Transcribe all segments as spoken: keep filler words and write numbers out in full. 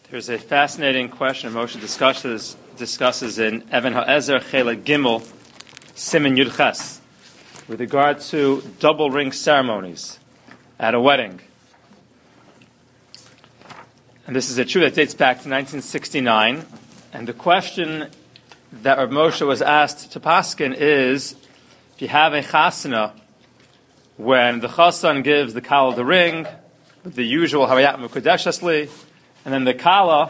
There's a fascinating question Moshe discusses discusses in Even HaEzer Chelek Gimel Siman Yud Ches with regard to double ring ceremonies at a wedding. And this is a truth that dates back to nineteen sixty-nine. And the question that Rav Moshe was asked to Paskin is, if you have a chasana, when the chasan gives the kala the ring, with the usual Harayat Mekudeshes Li, and then the kala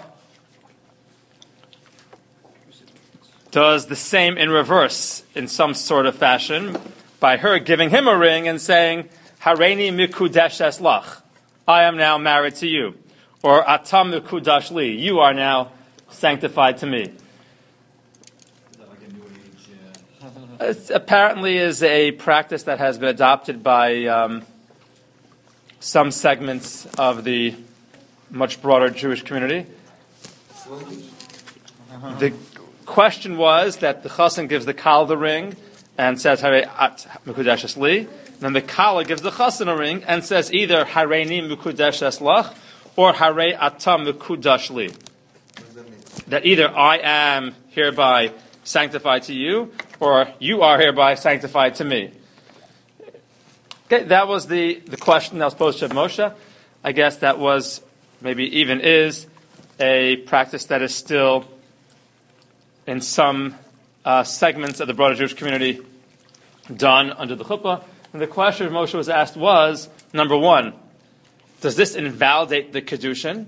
does the same in reverse in some sort of fashion by her giving him a ring and saying, Hareini Mikudeshes Lach, I am now married to you. Or Atam Mikudash Li, you are now sanctified to me. Is that like a new age? Uh... It apparently is a practice that has been adopted by um, some segments of the much broader Jewish community. The question was that the chassan gives the kala the ring and says Harei at Mekudeshes Li. And then the kala gives the chassan a ring and says either Hareini Mekudeshes Lach or Harei Atam Mekudash Li. That either I am hereby sanctified to you, or you are hereby sanctified to me. Okay, that was the, the question that was posed to Moshe. I guess that was, maybe even is, a practice that is still in some uh, segments of the broader Jewish community done under the chuppah. And the question Moshe was asked was, number one, does this invalidate the kedushin?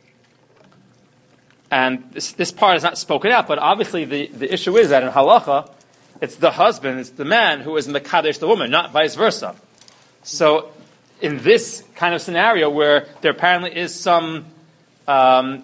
And this, this part is not spoken out, but obviously the, the issue is that in halacha, it's the husband, it's the man who is mekadesh the woman, not vice versa. So in this kind of scenario where there apparently is some um,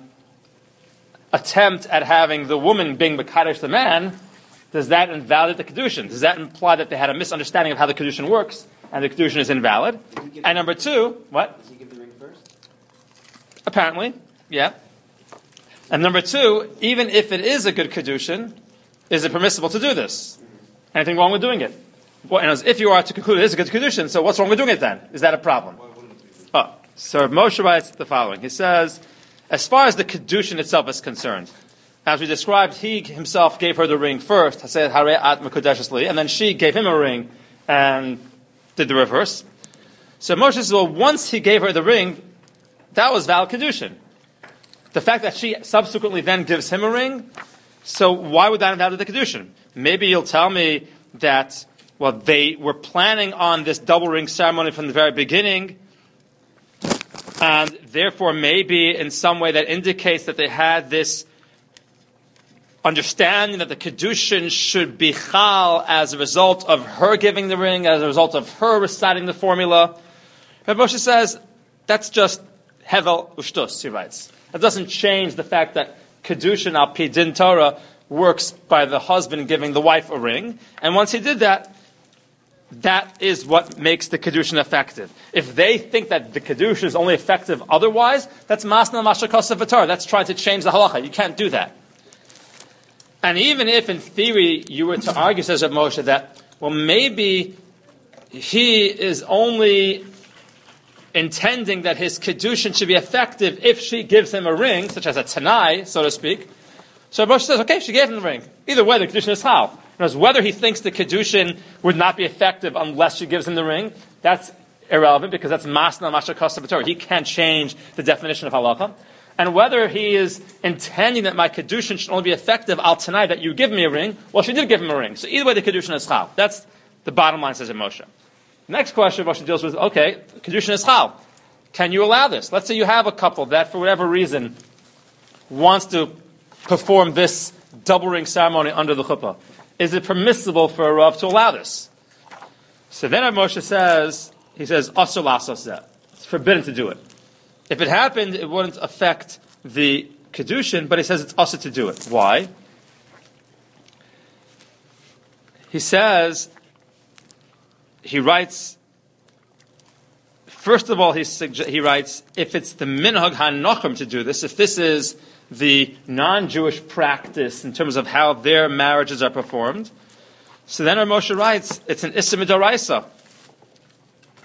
attempt at having the woman being mekadesh the man, does that invalidate the kedushin? Does that imply that they had a misunderstanding of how the kedushin works and the kedushin is invalid? And number two, what? Does he give the ring first? Apparently, yeah. And number two, even if it is a good kedushin, is it permissible to do this? Anything wrong with doing it? Well, and if you are to conclude it is a good kedushin, so what's wrong with doing it then? Is that a problem? Oh, so Moshe writes the following. He says, as far as the kedushin itself is concerned, as we described, he himself gave her the ring first, said Harei at Mekudeshes Li, and then she gave him a ring and did the reverse. So Moshe says, well, once he gave her the ring, that was valid kedushin. The fact that she subsequently then gives him a ring, so why would that invalidate the kedushin? Maybe you'll tell me that, well, they were planning on this double ring ceremony from the very beginning, and therefore maybe in some way that indicates that they had this understanding that the kedushin should be chal as a result of her giving the ring, as a result of her reciting the formula. But Moshe says, that's just hevel ushtus, he writes. That doesn't change the fact that kedushin al pi din Torah works by the husband giving the wife a ring. And once he did that, that is what makes the kedushin effective. If they think that the kedushin is only effective otherwise, that's masna mashakasa v'torah. That's trying to change the halacha. You can't do that. And even if, in theory, you were to argue, says Rav Moshe, that, well, maybe he is only intending that his kedushin should be effective if she gives him a ring, such as a tanai, so to speak. So Rav Moshe says, okay, she gave him the ring. Either way, the kedushin is chal. Whether he thinks the kedushin would not be effective unless she gives him the ring, that's irrelevant because that's masna mashakasa b'torah. He can't change the definition of halacha. And whether he is intending that my kedushin should only be effective al tanai, that you give me a ring, well, she did give him a ring. So either way, the kedushin is chal. That's the bottom line, says Moshe. Next question Moshe deals with, okay, kedushin is chal. Can you allow this? Let's say you have a couple that, for whatever reason, wants to perform this double ring ceremony under the chuppah. Is it permissible for a Rav to allow this? So then Moshe says, he says, asur la'asos zeh. It's forbidden to do it. If it happened, it wouldn't affect the kedushin, but he says it's asur to do it. Why? He says, he writes, first of all, he, sugge- he writes, if it's the minhag hanochim to do this, if this is the non-Jewish practice in terms of how their marriages are performed, so then our Moshe writes, it's an issa midaraisa.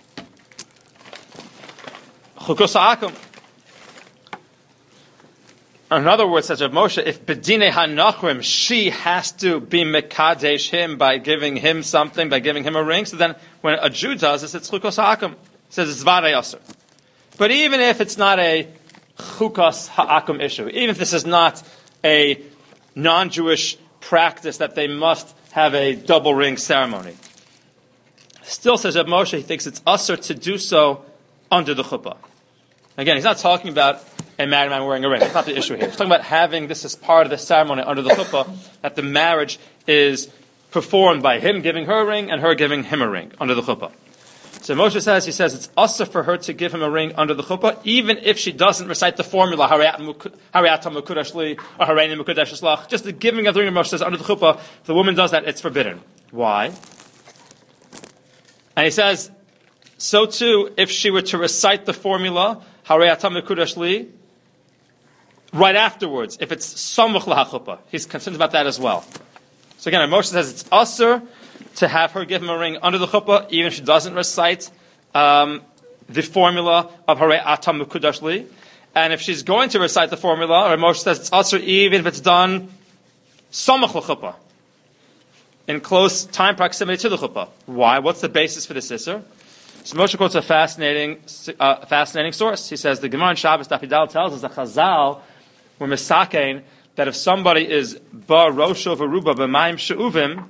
Chukos ha'akum. In other words, says Rav Moshe, if bedine hanachrim, she has to be mekadesh him by giving him something, by giving him a ring. So then, when a Jew does this, it's chukos ha'akum. It says it's varei aser. But even if it's not a chukos ha'akum issue, even if this is not a non-Jewish practice that they must have a double ring ceremony, still says Rav Moshe, he thinks it's aser to do so under the chuppah. Again, he's not talking about a married man wearing a ring. That's not the issue here. He's talking about having this as part of the ceremony under the chuppah, that the marriage is performed by him giving her a ring and her giving him a ring under the chuppah. So Moshe says, he says it's also for her to give him a ring under the chuppah, even if she doesn't recite the formula, Harayata Mukudash Li, or Harayni Mukudash Shlach. Just the giving of the ring, Moshe says, under the chuppah, if the woman does that, it's forbidden. Why? And he says, so too, if she were to recite the formula, Harayata Mukudash Li, right afterwards, if it's Samuch L'HaChuppah, he's concerned about that as well. So again, Moshe says it's Asur to have her give him a ring under the chuppah, even if she doesn't recite um, the formula of Harei Atam Mekudash Li. And if she's going to recite the formula, or Moshe says it's Asur even if it's done Samach L'chuppah, in close time proximity to the chuppah. Why? What's the basis for this Isser? So Moshe quotes a fascinating, uh, fascinating source. He says the Gemara in Shabbos Daf Yudal tells us that Chazal were misakein that if somebody is ba rosho v'ruba b'mayim she'uvim,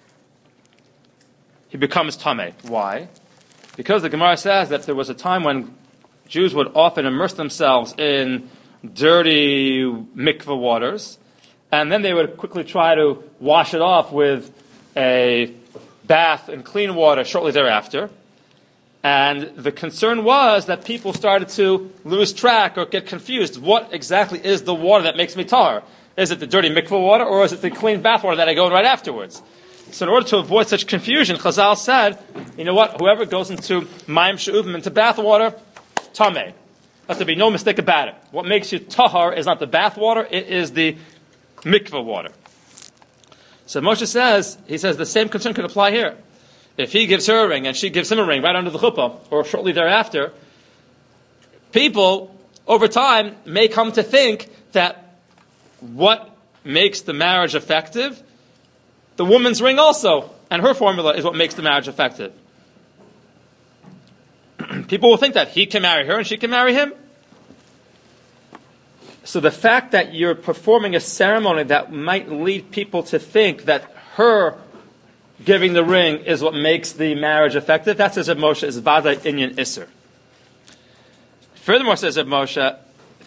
he becomes tameh. Why? Because the Gemara says that there was a time when Jews would often immerse themselves in dirty mikveh waters, and then they would quickly try to wash it off with a bath in clean water shortly thereafter. And the concern was that people started to lose track or get confused. What exactly is the water that makes me tahor? Is it the dirty mikveh water, or is it the clean bath water that I go in right afterwards? So in order to avoid such confusion, Chazal said, you know what, whoever goes into mayim she'uvim, into bath water, tameh. Let there be no mistake about it. What makes you tahor is not the bath water, it is the mikveh water. So Moshe says, he says the same concern could apply here. If he gives her a ring and she gives him a ring right under the chuppah, or shortly thereafter, people over time may come to think that what makes the marriage effective, the woman's ring also, and her formula is what makes the marriage effective. People will think that he can marry her and she can marry him. So the fact that you're performing a ceremony that might lead people to think that her giving the ring is what makes the marriage effective, that says Rav Moshe is Vada Inyan Isser. Furthermore, says Rav Moshe,